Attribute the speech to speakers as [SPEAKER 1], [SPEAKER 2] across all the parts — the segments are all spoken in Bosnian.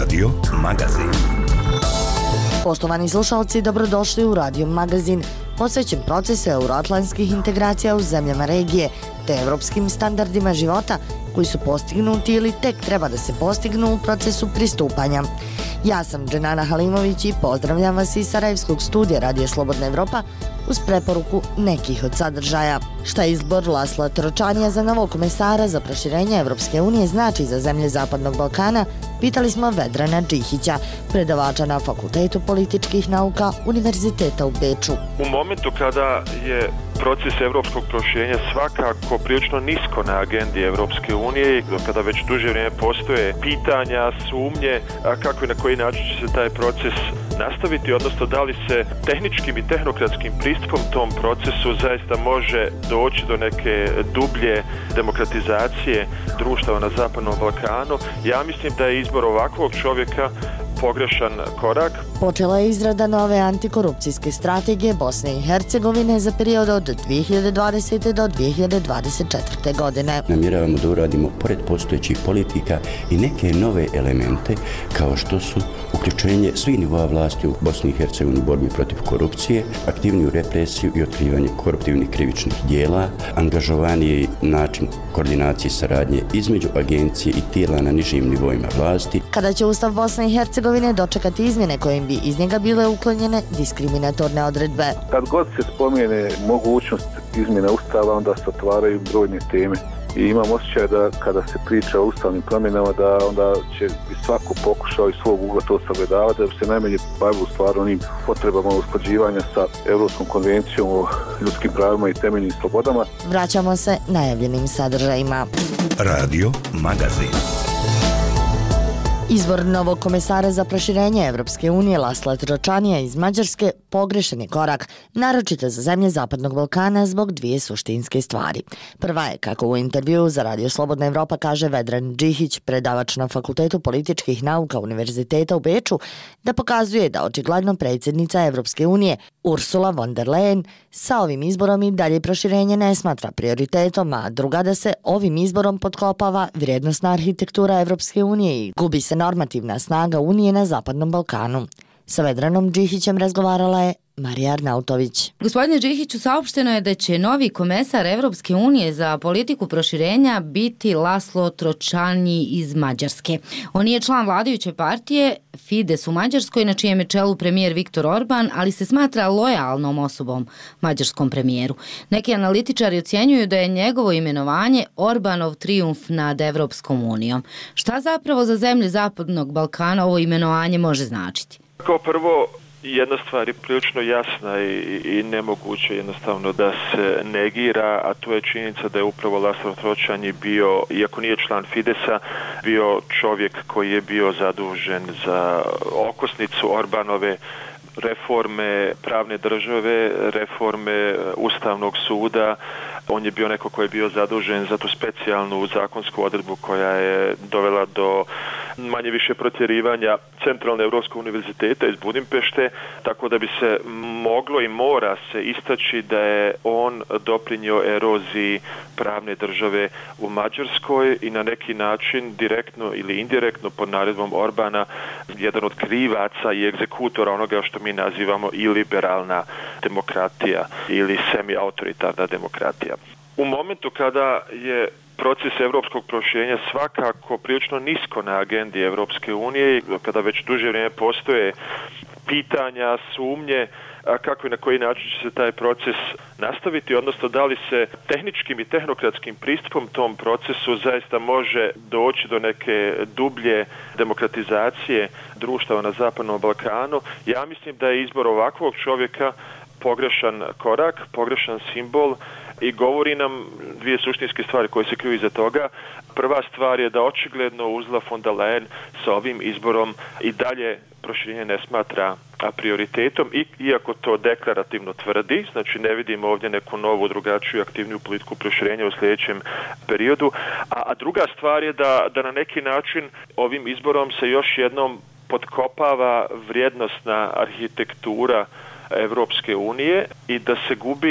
[SPEAKER 1] Radio Magazin.
[SPEAKER 2] Poštovani slušalci, dobrodošli u Radio Magazin, posvećen procesu euroatlantskih integracija u zemljama regije te evropskim standardima života koji su postignuti ili tek treba da se postignu u procesu pristupanja. Ja sam Dženana Halimović i pozdravljam vas iz Sarajevskog studija Radija Slobodna Evropa uz preporuku nekih od sadržaja. Šta izbor Lasla Tročanija za novog komesara za proširenje Evropske unije znači za zemlje Zapadnog Balkana, pitali smo Vedrana Džihića, predavača na Fakultetu političkih nauka Univerziteta u Beču.
[SPEAKER 3] U momentu kada je proces evropskog proširenja svakako prilično nisko na agendi Evropske unije, kada već duže vrijeme postoje pitanja, sumnje, kako i na koji način će se taj proces nastaviti, odnosno da li se tehničkim i tehnokratskim pristupom tom procesu zaista može doći do neke dublje demokratizacije društava na Zapadnom Balkanu. Ja mislim da je izbor ovakvog čovjeka pogrešan korak.
[SPEAKER 2] Počela je izrada nove antikorupcijske strategije Bosne i Hercegovine za period od 2020. do 2024. godine.
[SPEAKER 4] Namjeravamo da uradimo pored postojećih politika i neke nove elemente kao što su uključenje svih nivoa vlasti u Bosni i Hercegovini u borbi protiv korupcije, aktivniju represiju i otkrivanje koruptivnih krivičnih dijela, angažovaniji način koordinacije i saradnje između agencije i tijela na nižim nivoima vlasti.
[SPEAKER 2] Kada će Ustav Bosne i Hercegovine dočekati izmjene kojim bi iz njega bile uklonjene diskriminatorne odredbe.
[SPEAKER 5] Kad god se spomene mogućnost izmjena Ustava, onda se otvaraju brojne teme. I imam osjećaj da kada se priča o ustavnim promjenama, da onda će svako pokušao iz svog ugla to sagledavati, da bi se najmanje bavilo stvarno onim potrebama usklađivanja sa Europskom konvencijom o ljudskim pravima i temeljnim slobodama.
[SPEAKER 2] Vraćamo se najavljenim sadržajima.
[SPEAKER 1] Radio Magazin.
[SPEAKER 2] Izbor novog komesara za proširenje Evropske unije Lasla Tročanija iz Mađarske pogrešan je korak, naročito za zemlje Zapadnog Balkana zbog dvije suštinske stvari. Prva je, kako u intervjuu za Radio Slobodna Evropa kaže Vedran Džihić, predavač na Fakultetu političkih nauka Univerziteta u Beču, da pokazuje da očigledno predsjednica Evropske unije Ursula von der Leyen sa ovim izborom i dalje proširenje ne smatra prioritetom, a druga da se ovim izborom potkopava vrijednosna arhitektura Evropske unije i gubi se normativna snaga Unije na Zapadnom Balkanu. Sa Vedranom Džihićem razgovarala je Marija Arnautović.
[SPEAKER 6] Gospodine Džihiću, saopšteno je da će novi komesar Evropske unije za politiku proširenja biti Laslo Tročanji iz Mađarske. On je član vladajuće partije Fides u Mađarskoj, na čijem je čelu premijer Viktor Orban, ali se smatra lojalnom osobom mađarskom premijeru. Neki analitičari ocjenjuju da je njegovo imenovanje Orbanov trijumf nad Evropskom unijom. Šta zapravo za zemlje Zapadnog Balkana ovo imenovanje može značiti?
[SPEAKER 3] Kao prvo, jedna stvar je prilično jasna i nemoguće jednostavno da se negira, a to je činjenica da je upravo Laslo Tročanji bio, iako nije član Fidesa, bio čovjek koji je bio zadužen za okosnicu Orbanove reforme pravne države, reforme Ustavnog suda. On je bio neko koji je bio zadužen za tu specijalnu zakonsku odredbu koja je dovela do manje više protjerivanja Centralne Europskog univerziteta iz Budimpešte, tako da bi se moglo i mora se istaći da je on doprinio eroziji pravne države u Mađarskoj i na neki način direktno ili indirektno pod naredbom Orbana jedan od krivaca i egzekutora onoga što mi nazivamo i liberalna demokratija ili semi-autoritarna demokratija. U momentu kada je proces evropskog proširenja svakako prilično nisko na agendi Evropske unije, kada već duže vrijeme postoje pitanja, sumnje, kako i na koji način će se taj proces nastaviti, odnosno da li se tehničkim i tehnokratskim pristupom tom procesu zaista može doći do neke dublje demokratizacije društava na Zapadnom Balkanu. Ja mislim da je izbor ovakvog čovjeka pogrešan korak, pogrešan simbol i govori nam dvije suštinske stvari koje se kriju iza toga. Prva stvar je da očigledno Ursula von der Leyen sa ovim izborom i dalje proširenje ne smatra prioritetom, iako to deklarativno tvrdi, znači ne vidimo ovdje neku novu, drugačiju, aktivniju politiku proširenja u sljedećem periodu. A druga stvar je da na neki način ovim izborom se još jednom potkopava vrijednosna arhitektura Evropske unije i da se gubi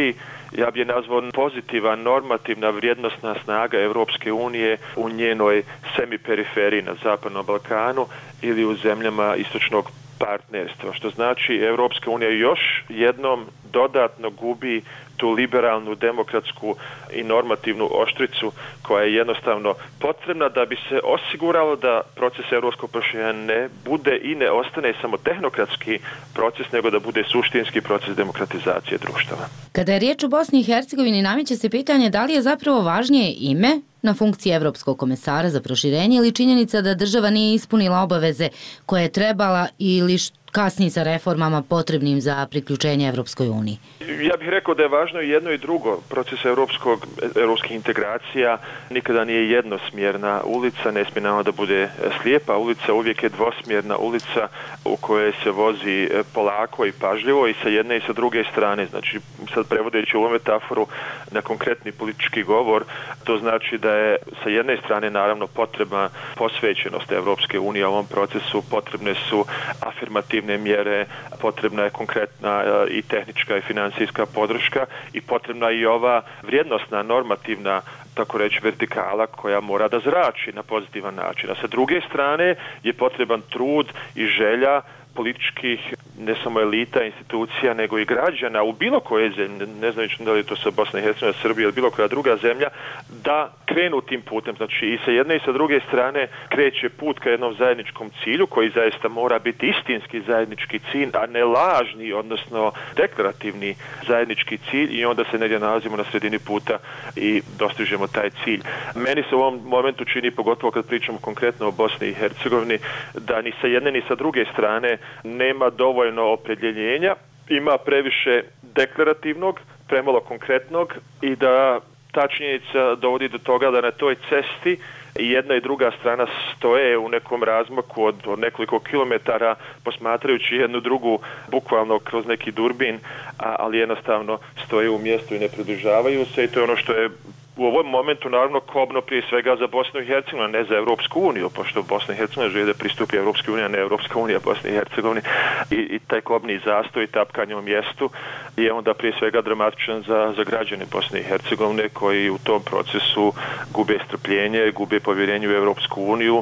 [SPEAKER 3] ja bi je nazvao pozitivna, normativna vrijednosna snaga Europske unije u njenoj semiperiferiji na Zapadnom Balkanu ili u zemljama istočnog partnerstva, što znači Europska unija još jednom dodatno gubi tu liberalnu, demokratsku i normativnu oštricu koja je jednostavno potrebna da bi se osiguralo da proces europskog proširenja ne bude i ne ostane samo tehnokratski proces, nego da bude suštinski proces demokratizacije društava.
[SPEAKER 6] Kada je riječ o Bosni i Hercegovini, nameće se pitanje da li je zapravo važnije ime na funkciji Evropskog komesara za proširenje ili činjenica da država nije ispunila obaveze koje je trebala ili kasni sa reformama potrebnim za priključenje Evropskoj uniji?
[SPEAKER 3] Ja bih rekao da je važno i jedno i drugo. Proces europskih integracija nikada nije jednosmjerna ulica, ne smije nama da bude slijepa ulica, uvijek je dvosmjerna ulica u kojoj se vozi polako i pažljivo i sa jedne i sa druge strane. Znači, sad prevodeći ovu metaforu na konkretni politički govor, to znači da je sa jedne strane naravno potrebna posvećenost Evropske unije ovom procesu, potrebne su afirmativne mjere, potrebna je konkretna i tehnička i financijska podrška i potrebna i ova vrijednosna, normativna, tako reći, vertikala koja mora da zrači na pozitivan način. A sa druge strane je potreban trud i želja političkih, ne samo elita, institucija, nego i građana u bilo koje zemlje, ne znam da li je to sa Bosna i Hercegovina, Srbija ili bilo koja druga zemlja, da krenu tim putem. Znači i sa jedne i sa druge strane kreće put ka jednom zajedničkom cilju koji zaista mora biti istinski zajednički cilj, a ne lažni, odnosno deklarativni zajednički cilj i onda se negdje nalazimo na sredini puta i dostižemo taj cilj. Meni se u ovom momentu čini, pogotovo kad pričamo konkretno o Bosni i Hercegovini, da ni sa jedne ni sa druge strane nema dovoljno opredjeljenja, ima previše deklarativnog, premalo konkretnog i da ta činjenica dovodi do toga da na toj cesti i jedna i druga strana stoje u nekom razmaku od nekoliko kilometara posmatrajući jednu drugu bukvalno kroz neki durbin, ali jednostavno stoje u mjestu i ne približavaju se i to je ono što je u ovom momentu naravno kobno prije svega za Bosnu i Hercegovinu, ne za Europsku uniju, pošto Bosna i Hercegovina želi da pristupi Europskoj uniji, a ne Europska unija Bosni i Hercegovini i taj kobni zastoj i tapkanje u mjestu je onda prije svega dramatičan za građane Bosne i Hercegovine koji u tom procesu gube strpljenje, gube povjerenje u Europsku uniju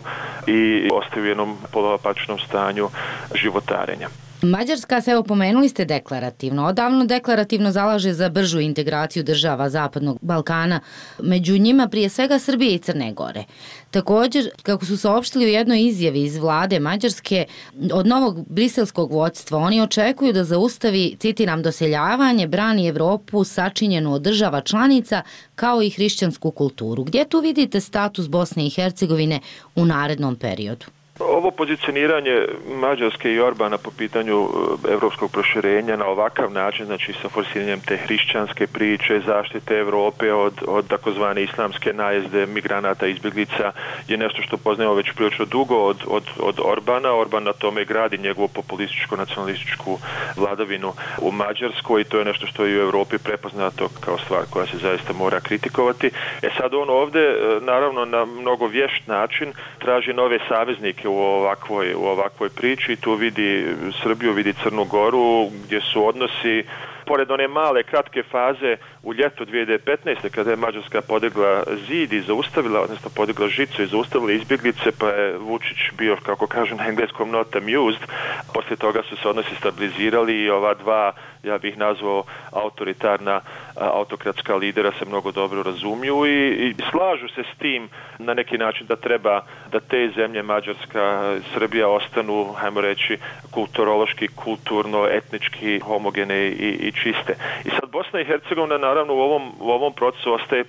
[SPEAKER 3] i ostaju u jednom poloapačnom stanju životarenja.
[SPEAKER 6] Mađarska se, opomenuli ste, deklarativno. Odavno deklarativno zalaže za bržu integraciju država Zapadnog Balkana, među njima prije svega Srbije i Crne Gore. Također, kako su saopštili u jednoj izjavi iz vlade Mađarske, od novog briselskog vodstva oni očekuju da zaustavi, citiram, doseljavanje, brani Evropu sačinjenu od država članica kao i hrišćansku kulturu. Gdje tu vidite status Bosne i Hercegovine u narednom periodu?
[SPEAKER 3] Ovo pozicioniranje Mađarske i Orbana po pitanju europskog proširenja na ovakav način, znači sa forsiranjem te hrišćanske priče, zaštite Europe od takozvane islamske najezde migranata i izbjeglica je nešto što poznajemo već prilično dugo od Orbana. Orban na tome gradi njegovu populističko-nacionalističku vladavinu u Mađarskoj i to je nešto što je u Europi prepoznato kao stvar koja se zaista mora kritikovati. Sad on ovdje, naravno na mnogo vješt način, traži nove saveznike u ovakvoj priči. Tu vidi Srbiju, vidi Crnu Goru, gdje su odnosi pored one male kratke faze u ljeto 2015. kada je Mađarska podigla zid i zaustavila, odnosno podigla žicu i zaustavila izbjeglice, pa je Vučić bio, kako kažu na engleskom, not amused. Poslije toga su se odnosi stabilizirali i ova dva, ja bih nazvao, autoritarna, autokratska lidera se mnogo dobro razumiju i slažu se s tim na neki način da treba da te zemlje, Mađarska, Srbija, ostanu, hajmo reći, kulturološki, kulturno, etnički homogene i čiste. I sad Bosna i Hercegovina naravno u ovom procesu ostaje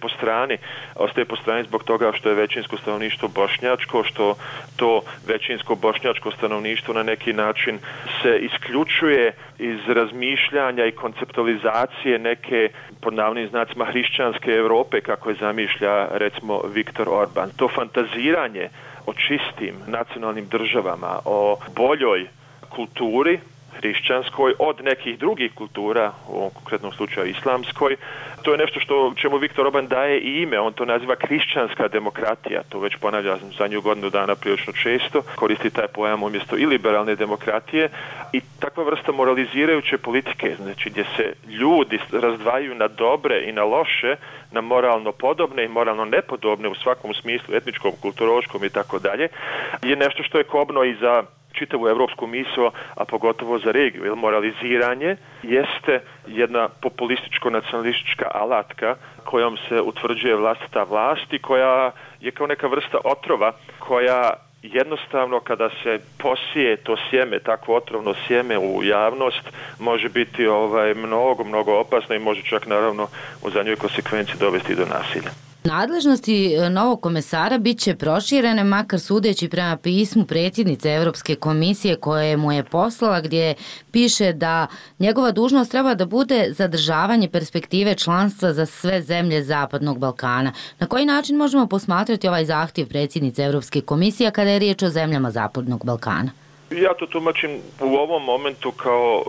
[SPEAKER 3] po strani zbog toga što je većinsko stanovništvo bošnjačko, što to većinsko bošnjačko stanovništvo na neki način se isključuje iz razmišljanja i konceptualizacije neke, pod navodnim znacima, hrišćanske Europe kako je zamišlja recimo Viktor Orban. To fantaziranje o čistim nacionalnim državama, o boljoj kulturi, hrišćanskoj od nekih drugih kultura, u ovom konkretnom slučaju islamskoj. To je nešto čemu Viktor Orban daje i ime, on to naziva kršćanska demokratija, to već ponavlja zadnju godinu dana prilično često, koristi taj pojam umjesto i liberalne demokratije i takva vrsta moralizirajuće politike, znači gdje se ljudi razdvajaju na dobre i na loše, na moralno podobne i moralno nepodobne u svakom smislu, etničkom, kulturološkom i tako dalje, je nešto što je kobno i za čitavu evropsku misao, a pogotovo za regiju. Jer moraliziranje jeste jedna populističko-nacionalistička alatka kojom se utvrđuje vlastita vlast i koja je kao neka vrsta otrova koja jednostavno kada se posije to sjeme, takvo otrovno sjeme u javnost, može biti mnogo opasno i može čak naravno u zadnjoj konsekvenciji dovesti do nasilja.
[SPEAKER 6] Nadležnosti novog komesara bit će proširene, makar sudeći prema pismu predsjednice Europske komisije koje mu je poslala, gdje piše da njegova dužnost treba da bude zadržavanje perspektive članstva za sve zemlje Zapadnog Balkana. Na koji način možemo posmatrati ovaj zahtjev predsjednice Europske komisije kada je riječ o zemljama Zapadnog Balkana?
[SPEAKER 3] Ja to tumačim u ovom momentu kao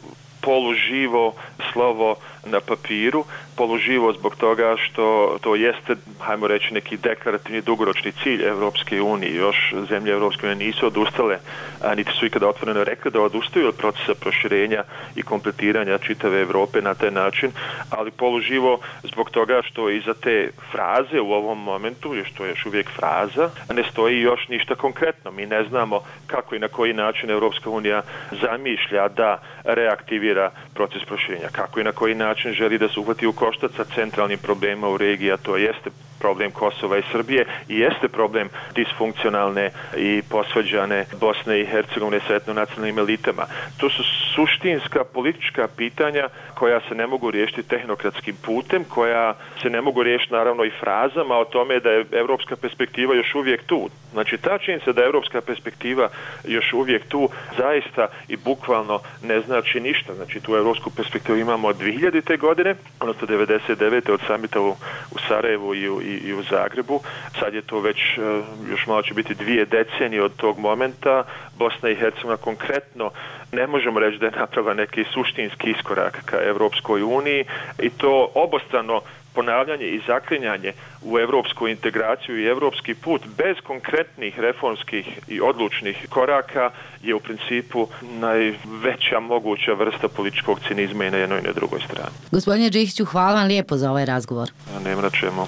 [SPEAKER 3] poluživo slovo na papiru, poluživo zbog toga što to jeste, hajmo reći, neki deklarativni dugoročni cilj Evropske unije. Još zemlje Evropske unije nisu odustale, a niti su ikada otvoreno rekli da odustaju od procesa proširenja i kompletiranja čitave Europe na taj način, ali poluživo zbog toga što iza te fraze u ovom momentu, što je još uvijek fraza, ne stoji još ništa konkretno. Mi ne znamo kako i na koji način Evropska unija zamišlja da reaktivira proces proširenja, kako i na koji način želi da se uhvati u koštac sa centralnim problemima u regiji, a to jeste problem Kosova i Srbije i jeste problem disfunkcionalne i posvađane Bosne i Hercegovine sa etnonacionalnim elitama. To su suštinska politička pitanja koja se ne mogu riješiti tehnokratskim putem, koja se ne mogu riješiti naravno i frazama o tome da je evropska perspektiva još uvijek tu. Znači ta činjenica da je evropska perspektiva još uvijek tu zaista i bukvalno ne znači ništa. Znači tu evropsku perspektivu imamo od 2000. godine, odnosno 99. od samita u Sarajevu i u Zagrebu. Sad je to već, još malo će biti 2 decenije od tog momenta. Bosna i Hercegovina konkretno ne možemo reći da je napravila neki suštinski iskorak ka Evropskoj uniji i to obostrano ponavljanje i zaklinjanje u evropsku integraciju i evropski put bez konkretnih reformskih i odlučnih koraka je u principu najveća moguća vrsta političkog cinizma i na jednoj i na drugoj strani.
[SPEAKER 6] Gospodine Đihiću, hvala vam lijepo za ovaj razgovor.
[SPEAKER 3] Nema na čemu.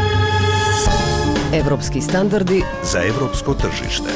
[SPEAKER 7] Evropski standardi
[SPEAKER 1] za evropsko tržište.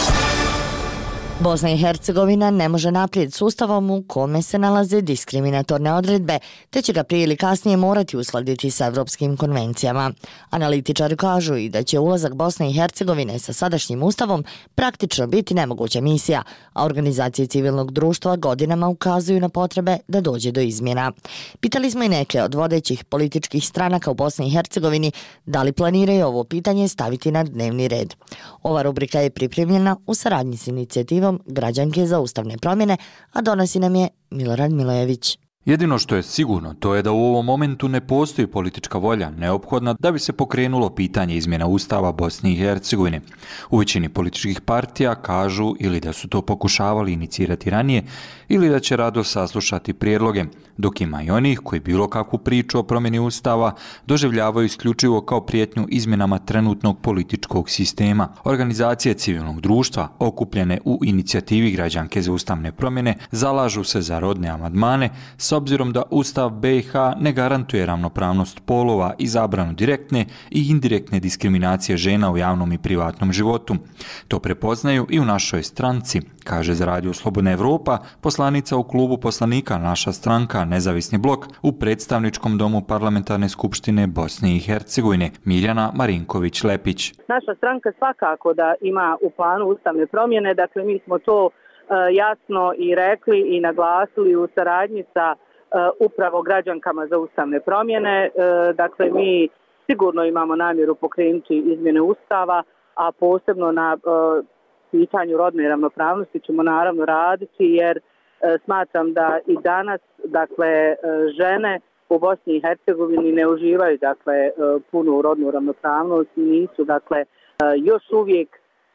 [SPEAKER 2] Bosna i Hercegovina ne može naprijed s ustavom u kome se nalaze diskriminatorne odredbe, te će ga prije ili kasnije morati uskladiti sa evropskim konvencijama. Analitičari kažu i da će ulazak Bosne i Hercegovine sa sadašnjim ustavom praktično biti nemoguća misija, a organizacije civilnog društva godinama ukazuju na potrebe da dođe do izmjena. Pitali smo i neke od vodećih političkih stranaka u Bosni i Hercegovini da li planiraju ovo pitanje staviti na dnevni red. Ova rubrika je pripremljena u saradnji s inicijativom Građanke za ustavne promjene, a donosi nam je Milorad Milojević.
[SPEAKER 8] Jedino što je sigurno, to je da u ovom momentu ne postoji politička volja neophodna da bi se pokrenulo pitanje izmjena Ustava Bosne i Hercegovine. U većini političkih partija kažu ili da su to pokušavali inicirati ranije ili da će rado saslušati prijedloge, dok ima i onih koji bilo kakvu priču o promjeni Ustava doživljavaju isključivo kao prijetnju izmjenama trenutnog političkog sistema. Organizacije civilnog društva, okupljene u inicijativi Građanke za ustavne promjene, zalažu se za rodne amandmane s obzirom da Ustav BiH ne garantuje ravnopravnost polova i zabranu direktne i indirektne diskriminacije žena u javnom i privatnom životu. To prepoznaju i u našoj stranci, kaže za Radio Slobodna Evropa poslanica u klubu poslanika Naša stranka Nezavisni blok u predstavničkom domu Parlamentarne skupštine Bosne i Hercegovine, Mirjana Marinković-Lepić.
[SPEAKER 9] Naša stranka svakako da ima u planu ustavne promjene, dakle mi smo to jasno i rekli i naglasili u saradnji sa upravo građankama za ustavne promjene. Dakle, mi sigurno imamo namjeru pokrenuti izmjene Ustava, a posebno na pitanju rodne ravnopravnosti ćemo naravno raditi, jer smatram da i danas, dakle, žene u Bosni i Hercegovini ne uživaju, dakle, punu rodnu ravnopravnost i nisu, dakle, još uvijek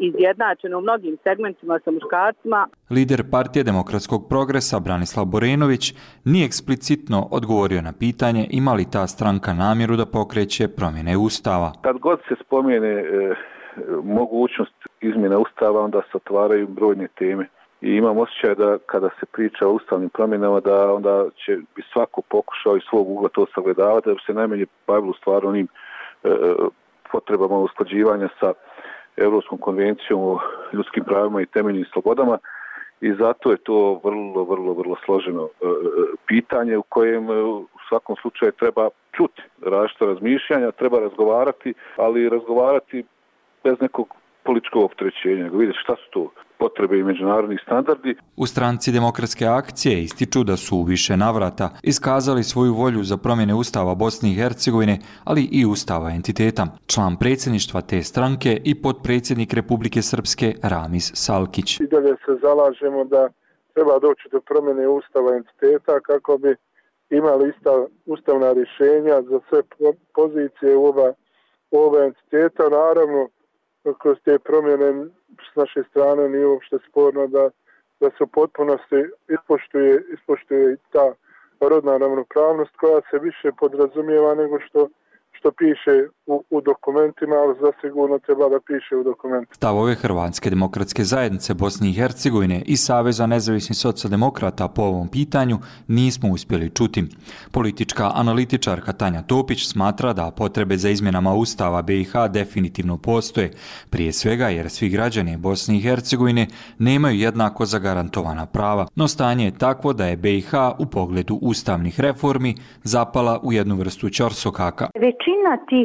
[SPEAKER 9] izjednačene u mnogim segmentima sa muškarcima.
[SPEAKER 8] Lider Partije demokratskog progresa Branislav Borenović nije eksplicitno odgovorio na pitanje ima li ta stranka namjeru da pokreće promjene Ustava.
[SPEAKER 5] Kad god se spomene mogućnost izmjena Ustava, onda se otvaraju brojne teme. I imam osjećaj da kada se priča o ustavnim promjenama, da onda će bi svako pokušao iz svog ugla to sagledavati, da bi se najmanje bavilo stvarno onim potrebama usklađivanja sa Europskom konvencijom o ljudskim pravima i temeljnim slobodama. I zato je to vrlo složeno pitanje u kojem u svakom slučaju treba čuti različita razmišljanja, treba razgovarati, ali razgovarati bez nekog političkog opterećenja. Vidjeti šta su to potrebe i međunarodni standardi.
[SPEAKER 8] U stranci Demokratske akcije ističu da su u više navrata iskazali svoju volju za promjene Ustava Bosne i Hercegovine, ali i Ustava entiteta. Član predsjedništva te stranke i potpredsjednik Republike Srpske Ramiz Salkić.
[SPEAKER 7] I dalje se zalažemo da treba doći do promjene Ustava entiteta kako bi imali ustavna rješenja za sve pozicije u oba entiteta. Naravno, kroz te promjene s naše strane nije uopšte sporno da se u potpunosti ispoštuje ta rodna ravnopravnost koja se više podrazumijeva nego što piše u dokumentima, ali zasigurno treba da piše u dokumentima.
[SPEAKER 8] Stavove Hrvatske demokratske zajednice Bosne i Hercegovine i Saveza nezavisnih socijaldemokrata po ovom pitanju nismo uspjeli čuti. Politička analitičarka Tanja Topić smatra da potrebe za izmjenama Ustava BiH definitivno postoje, prije svega jer svi građani Bosne i Hercegovine nemaju jednako zagarantovana prava, no stanje je takvo da je BiH u pogledu ustavnih reformi zapala u jednu vrstu ćorsokaka.
[SPEAKER 10] Većina tih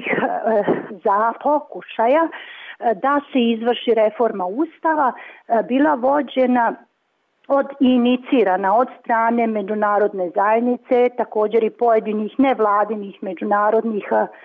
[SPEAKER 10] pokušaja da se izvrši reforma Ustava bila vođena i inicirana od strane međunarodne zajednice, također i pojedinih nevladinih međunarodnih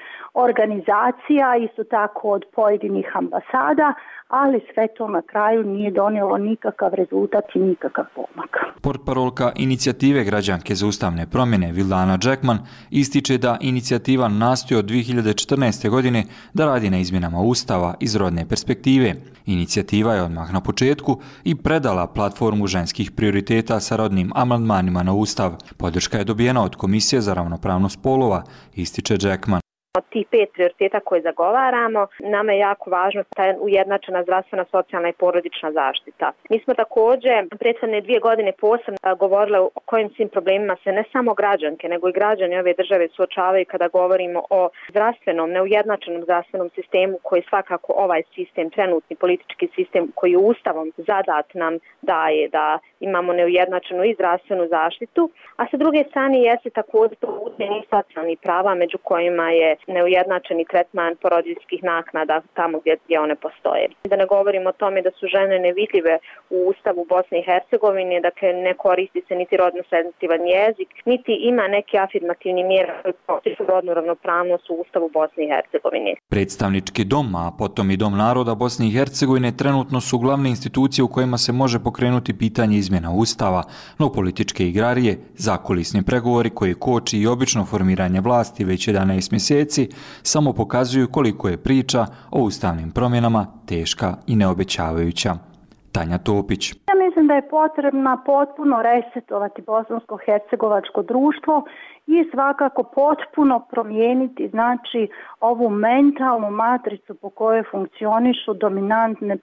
[SPEAKER 10] organizacija, isto tako od pojedinih ambasada, ali sve to na kraju nije donijelo nikakav rezultat i nikakav pomak.
[SPEAKER 8] Portparolka inicijative građanke za ustavne promjene Vildana Džekman ističe da inicijativa nastoji od 2014. godine da radi na izmjenama Ustava iz rodne perspektive. Inicijativa je odmah na početku i predala platformu ženskih prioriteta sa rodnim amandmanima na Ustav. Podrška je dobijena od Komisije za ravnopravnost spolova, ističe Džekman.
[SPEAKER 11] Od tih 5 prioriteta koje zagovaramo, nama je jako važno ta ujednačena zdravstvena, socijalna i porodična zaštita. Mi smo također prethodne 2 godine posebno govorili o kojim svim problemima se ne samo građanke, nego i građani ove države suočavaju kada govorimo o zdravstvenom, neujednačenom zdravstvenom sistemu koji svakako ovaj sistem, trenutni politički sistem koji je Ustavom zadat nam daje da imamo neujednačenu i zdravstvenu zaštitu, a sa druge strane jeste također i socijalnih prava među kojima je neujednačeni tretman porodiljskih naknada tamo gdje one postoje. Da ne govorimo o tome da su žene nevidljive u Ustavu Bosne i Hercegovine, dakle ne koristi se niti rodno senzitivan jezik, niti ima neki afirmativni mjera koji postižu rodnu ravnopravnost u Ustavu Bosne i Hercegovine.
[SPEAKER 8] Predstavnički dom, a potom i Dom naroda Bosne i Hercegovine trenutno su glavne institucije u kojima se može pokrenuti pitanje izmjena Ustava, no političke igrarije, zakulisni pregovori koji koči i obično formiranje vlasti već 11 mjeseci samo pokazuju koliko je priča o ustavnim promjenama teška i neobećavajuća. Tanja Topić.
[SPEAKER 10] Ja mislim da je potrebno potpuno resetovati bosansko-hercegovačko društvo i svakako potpuno promijeniti znači ovu mentalnu matricu po kojoj funkcionišu dominantne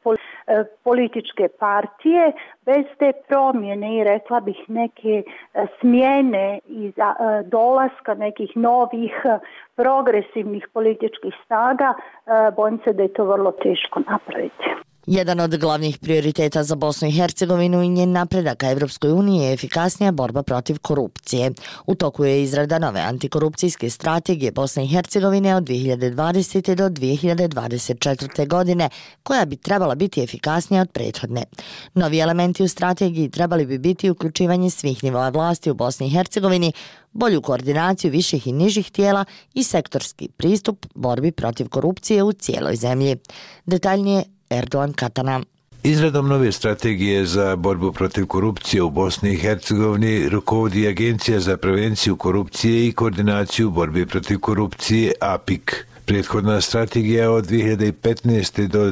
[SPEAKER 10] političke partije. Bez te promjene i rekla bih neke smjene i dolaska nekih novih progresivnih političkih snaga, bojim se da je to vrlo teško napraviti.
[SPEAKER 2] Jedan od glavnih prioriteta za Bosnu i Hercegovinu i njen napredak ka Evropskoj uniji je efikasnija borba protiv korupcije. U toku je izrada nove antikorupcijske strategije Bosne i Hercegovine od 2020. do 2024. godine, koja bi trebala biti efikasnija od prethodne. Novi elementi u strategiji trebali bi biti uključivanje svih nivoa vlasti u Bosni i Hercegovini, bolju koordinaciju viših i nižih tijela i sektorski pristup borbi protiv korupcije u cijeloj zemlji. Detaljnije Erdogan Katana.
[SPEAKER 1] Izradom nove strategije za borbu protiv korupcije u Bosni i Hercegovini rukovodi Agencija za prevenciju korupcije i koordinaciju borbe protiv korupcije APIK. Prethodna strategija od 2015. do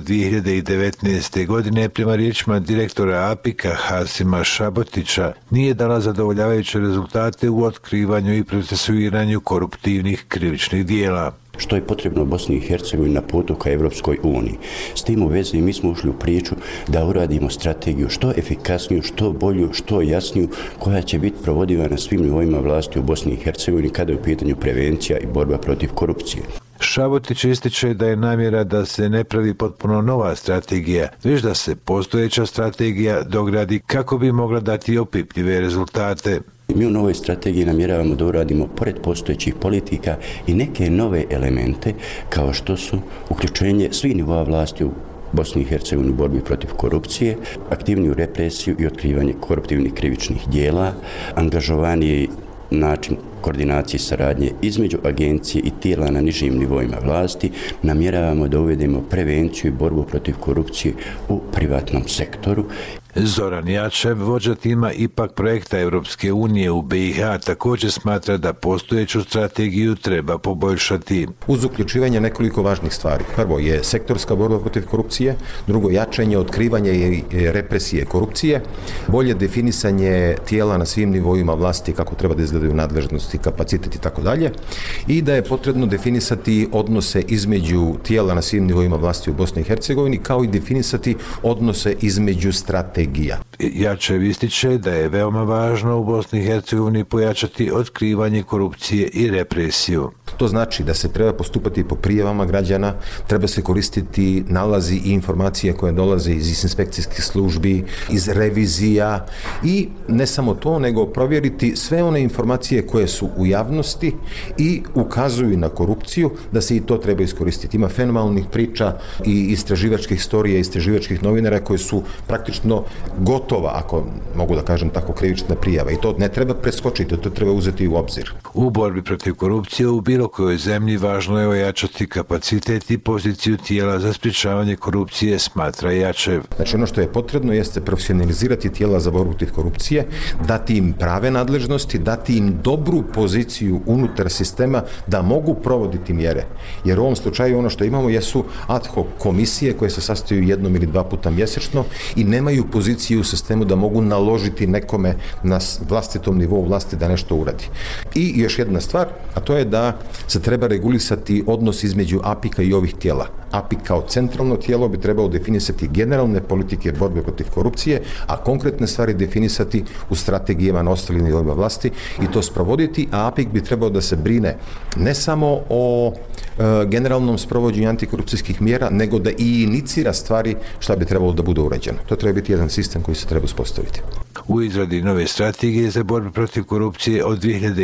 [SPEAKER 1] 2019. godine prema riječima direktora APIK-a Hasima Šabotića nije dala zadovoljavajuće rezultate u otkrivanju i procesuiranju koruptivnih krivičnih dijela.
[SPEAKER 4] Što je potrebno Bosni i Hercegovini na putu ka Evropskoj uniji. S tim u vezi mi smo ušli u priču da uradimo strategiju što efikasniju, što bolju, što jasniju, koja će biti provodiva na svim nivoima vlasti u Bosni i Hercegovini kada je u pitanju prevencija i borba protiv korupcije.
[SPEAKER 1] Šabotić ističe da je namjera da se ne pravi potpuno nova strategija, već da se postojeća strategija dogradi kako bi mogla dati opipljive rezultate.
[SPEAKER 4] Mi u novoj strategiji namjeravamo da uradimo pored postojećih politika i neke nove elemente kao što su uključenje svih nivoa vlasti u Bosni i Hercegovini u borbi protiv korupcije, aktivniju represiju i otkrivanje koruptivnih krivičnih dijela, angažovaniji način koordinacije saradnje između agencije i tijela na nižim nivoima vlasti, namjeravamo da uvedemo prevenciju i borbu protiv korupcije u privatnom sektoru.
[SPEAKER 1] Zoran Jačev, vođa tima IPAK projekta Europske unije u BiH, također smatra da postojeću strategiju treba poboljšati.
[SPEAKER 12] Uz uključivanje nekoliko važnih stvari. Prvo je sektorska borba protiv korupcije, drugo jačanje, otkrivanje i represije korupcije, bolje definisanje tijela na svim nivoima vlasti kako treba da izgledaju nadležnosti, kapacitet i tako dalje, i da je potrebno definisati odnose između tijela na svim nivoima vlasti u Bosni i Hercegovini, kao i definisati odnose između strategija.
[SPEAKER 1] Jačev ističe da je veoma važno u Bosni i Hercegovini pojačati otkrivanje korupcije i represiju.
[SPEAKER 12] To znači da se treba postupati po prijavama građana, treba se koristiti nalazi i informacije koje dolaze iz inspekcijskih službi, iz revizija, i ne samo to, nego provjeriti sve one informacije koje su u javnosti i ukazuju na korupciju, da se i to treba iskoristiti. Ima fenomenalnih priča i istraživačkih storija, istraživačkih novinara koji su praktično gotova, ako mogu da kažem tako, krivična prijava, i to ne treba preskočiti, to treba uzeti u obzir.
[SPEAKER 1] U borbi protiv korupcije u bilo kojoj zemlji važno je ojačati kapacitet i poziciju tijela za sprječavanje korupcije, smatra Jačev.
[SPEAKER 12] Znači, ono što je potrebno jeste profesionalizirati tijela za borbu protiv korupcije, dati im prave nadležnosti, dati im dobru poziciju unutar sistema da mogu provoditi mjere. Jer u ovom slučaju ono što imamo jesu ad hoc komisije koje se sastaju jednom ili dva puta mjesečno i nemaju poziciju u sistemu da mogu naložiti nekome na vlastitom nivou vlasti da nešto uradi. I još jedna stvar, a to je da se treba regulisati odnos između APIK-a i ovih tijela. APIK kao centralno tijelo bi trebalo definisati generalne politike borbe protiv korupcije, a konkretne stvari definisati u strategijama na ostalim nivoima vlasti i to sprovoditi, a APIK bi trebao da se brine ne samo o generalnom sprovođenju antikorupcijskih mjera, nego da i inicira stvari šta bi trebalo da bude urađeno. To treba biti jedan sistem koji se treba uspostaviti.
[SPEAKER 1] U izradi nove strategije za borbu protiv korupcije od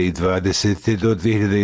[SPEAKER 1] 2020. do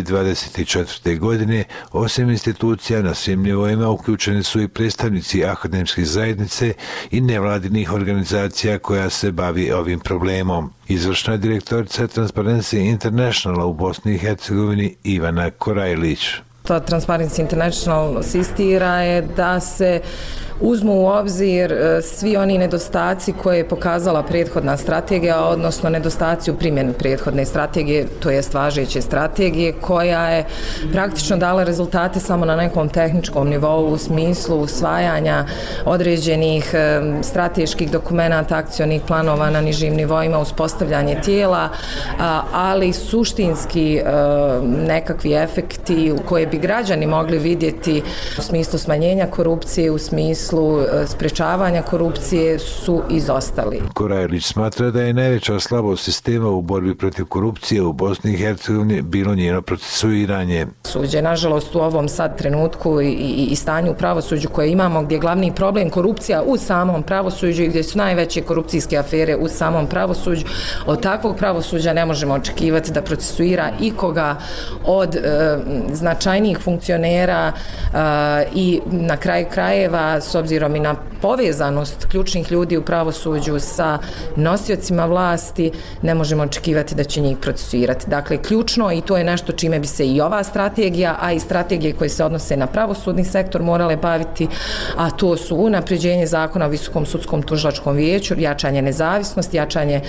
[SPEAKER 1] 2024. godine, osim institucija na svim nivoima uključeni su i predstavnici akademske zajednice i nevladinih organizacija koja se bavi ovim problemom. Izvršna direktorica Transparency Internationala u Bosni i Hercegovini Ivana Korajlić.
[SPEAKER 13] Transparency International insistira je da se uzmu u obzir svi oni nedostaci koje je pokazala prethodna strategija, odnosno nedostaci u primjeni prethodne strategije, to jest važeće strategije, koja je praktično dala rezultate samo na nekom tehničkom nivou u smislu usvajanja određenih strateških dokumenata, akcionih planova na nižim nivoima, uspostavljanje tijela, ali suštinski nekakvi efekti koje bi građani mogli vidjeti u smislu smanjenja korupcije, u smislu sprečavanja korupcije su izostali.
[SPEAKER 1] Korajlić smatra da je najveća slabost sistema u borbi protiv korupcije u Bosni i Hercegovini bilo njeno procesuiranje.
[SPEAKER 13] Suđe, nažalost, u ovom sad trenutku i stanju u pravosuđu koje imamo, gdje je glavni problem korupcija u samom pravosuđu i gdje su najveće korupcijske afere u samom pravosuđu, od takvog pravosuđa ne možemo očekivati da procesuira ikoga od značajnijih funkcionera i na kraju krajeva, s obzirom i na povezanost ključnih ljudi u pravosuđu sa nosiocima vlasti, ne možemo očekivati da će njih procesuirati. Dakle, ključno, i to je nešto čime bi se i ova strategija, a i strategije koje se odnose na pravosudni sektor morale baviti, a to su unapređenje zakona o Visokom sudskom tužilačkom vijeću, jačanje nezavisnosti, jačanje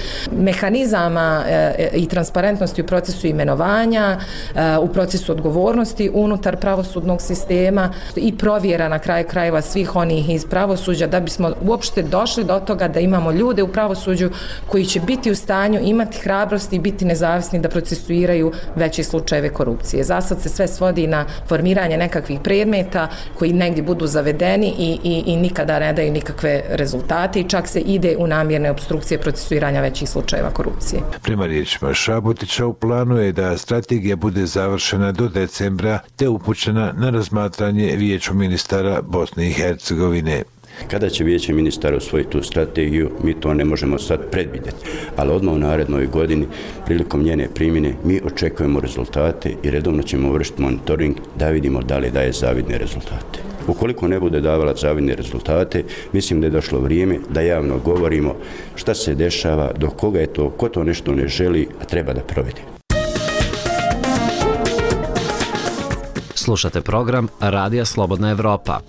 [SPEAKER 13] mehanizama i transparentnosti u procesu imenovanja, u procesu odgovornosti unutar unutar pravosudnog sistema i provjera na kraju krajeva svih onih iz pravosuđa da bismo uopšte došli do toga da imamo ljude u pravosuđu koji će biti u stanju imati hrabrosti i biti nezavisni da procesuiraju veće slučajeve korupcije. Zasad se sve svodi na formiranje nekakvih predmeta koji negdje budu zavedeni i nikada ne daju nikakve rezultate i čak se ide u namjerne obstrukcije procesuiranja većih slučajeva korupcije.
[SPEAKER 1] Prema riječima Šabutića, u planu je da strategija bude završena do decembra te upućena na razmatranje Vijeću ministara Bosne i Hercegovine.
[SPEAKER 4] Kada će Vijeće ministara usvojiti tu strategiju, mi to ne možemo sad predvidjeti, ali odmah u narednoj godini, prilikom njene primjene, mi očekujemo rezultate i redovno ćemo vršiti monitoring da vidimo da li daje zavidne rezultate. Ukoliko ne bude davala zavidne rezultate, mislim da je došlo vrijeme da javno govorimo šta se dešava, do koga je to, ko to nešto ne želi, a treba da provede.
[SPEAKER 14] Slušate program Radija Slobodna Evropa.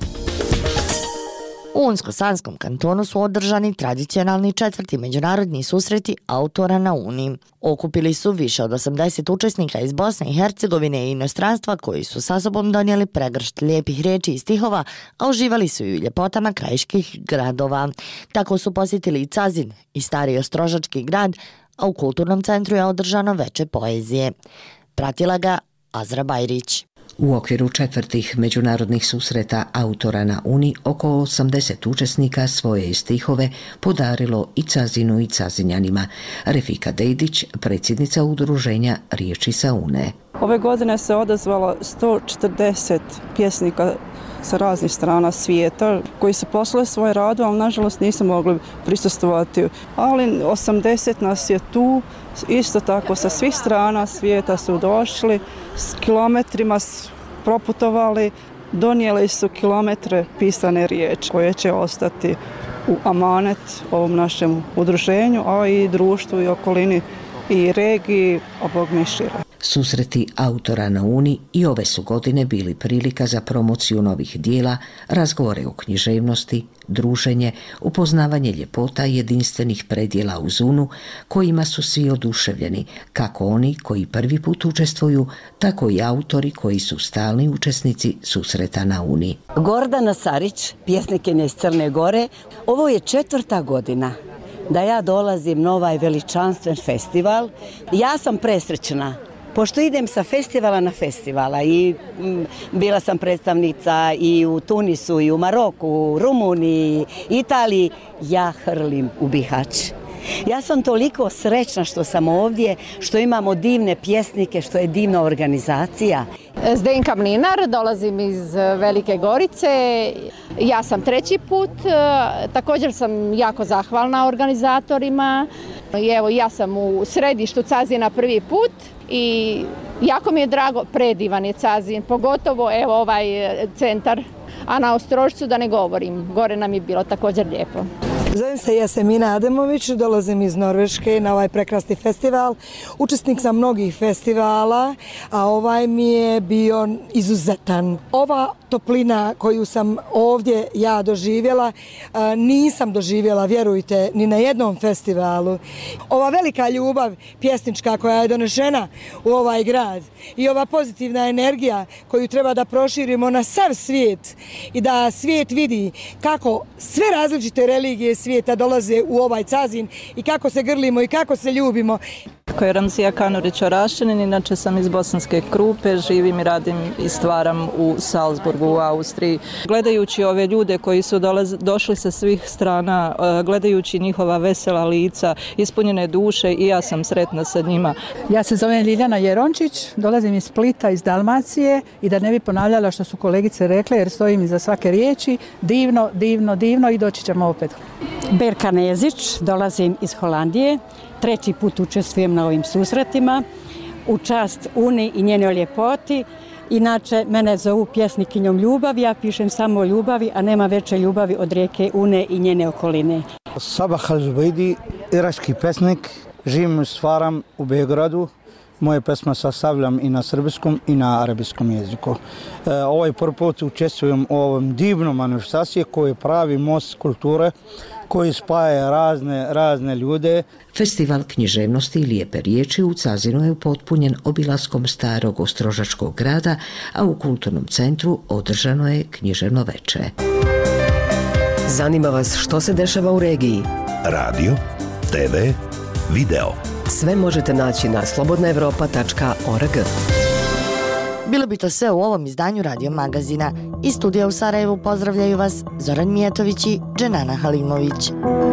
[SPEAKER 2] U Unsko-Sanskom kantonu su održani tradicionalni 4. međunarodni susreti autora na Uni. Okupili su više od 80 učesnika iz Bosne i Hercegovine i inostranstva koji su sa sobom donijeli pregršt lijepih riječi i stihova, a uživali su i u ljepotama krajiških gradova. Tako su posjetili i Cazin i stari ostrožački grad, a u kulturnom centru je održano veče poezije. Pratila ga Azra Bajrić.
[SPEAKER 15] U okviru 4. međunarodnih susreta autora na Uni oko 80 učesnika svoje stihove podarilo i Cazinu i Cazinjanima. Refika Dedić, predsjednica udruženja Riječi sa Une.
[SPEAKER 16] Ove godine se odazvalo 140 pjesnika sa raznih strana svijeta koji su poslali svoje radu, ali nažalost nisu mogli prisustvovati. Ali 80 nas je tu, isto tako sa svih strana svijeta su došli, s kilometrima proputovali, donijeli su kilometre pisane riječi koje će ostati u amanet ovom našem udruženju, a i društvu i okolini i regiji, a Bog mi šire.
[SPEAKER 15] Susreti autora na Uni i ove su godine bili prilika za promociju novih dijela, razgovore o književnosti, druženje, upoznavanje ljepota i jedinstvenih predjela uz Unu, kojima su svi oduševljeni, kako oni koji prvi put učestvuju, tako i autori koji su stalni učesnici susreta na Uni.
[SPEAKER 17] Gordana Sarić, pjesnikinja iz Crne Gore, ovo je 4. godina da ja dolazim na ovaj veličanstven festival. Ja sam presrećna, pošto idem sa festivala na festivala i bila sam predstavnica i u Tunisu, i u Maroku, u Rumuniji, Italiji, ja hrlim u Bihać. Ja sam toliko srećna što sam ovdje, što imamo divne pjesnike, što je divna organizacija.
[SPEAKER 18] Zdenka Mlinar, dolazim iz Velike Gorice. Ja sam 3. put, također sam jako zahvalna organizatorima. Evo, ja sam u središtu Cazina 1. put i jako mi je drago, predivan je Cazin, pogotovo evo ovaj centar, a na Ostrožcu da ne govorim, gore nam je bilo također lijepo.
[SPEAKER 19] Zovem se Jasemina Ademović, dolazim iz Norveške na ovaj prekrasni festival. Učesnik sam mnogih festivala, a ovaj mi je bio izuzetan. Ova toplina koju sam ovdje ja doživjela, nisam doživjela, vjerujte, ni na jednom festivalu. Ova velika ljubav pjesnička koja je donešena u ovaj grad i ova pozitivna energija koju treba da proširimo na sav svijet i da svijet vidi kako sve različite religije svijeta dolaze u ovaj Cazin i kako se grlimo i kako se ljubimo.
[SPEAKER 16] Ko je Ramzija Kanurić Orašćanin, inače sam iz Bosanske Krupe, živim i radim i stvaram u Salzburgu u Austriji. Gledajući ove ljude koji su došli sa svih strana, gledajući njihova vesela lica, ispunjene duše, i ja sam sretna sa njima.
[SPEAKER 20] Ja se zovem Ljiljana Jerončić, dolazim iz Splita, iz Dalmacije, i da ne bi ponavljala što su kolegice rekle, jer stojim iza svake riječi, divno, divno, divno, i doći ćemo opet.
[SPEAKER 21] Berka Nezić, dolazim iz Holandije. 3. put učestvujem na ovim susretima u čast Uni i njenoj ljepoti. Inače, mene zovu pjesnikinjom ljubavi, ja pišem samo o ljubavi, a nema veće ljubavi od rijeke Une i njene okoline.
[SPEAKER 22] Sabah Al-Zubaydi, irački pesnik, živim i stvaram u Beogradu. Moje pesme sastavljam i na srpskom i na arabskom jeziku. Ovaj prvi put učestvujem u ovom divnom manifestaciji koji je pravi most kulture, koji spaja razne ljude.
[SPEAKER 15] Festival književnosti i lijepe riječi u Cazinu je upotpunjen obilaskom starog ostrožačkog grada, a u kulturnom centru održano je književno veče.
[SPEAKER 3] Zanima vas što se dešava u regiji?
[SPEAKER 6] Radio, TV, video.
[SPEAKER 3] Sve možete naći na slobodnaevropa.org.
[SPEAKER 2] Bilo bi to sve u ovom izdanju Radio Magazina. Iz studija u Sarajevu pozdravljaju vas Zoran Mijatović i Dženana Halimović.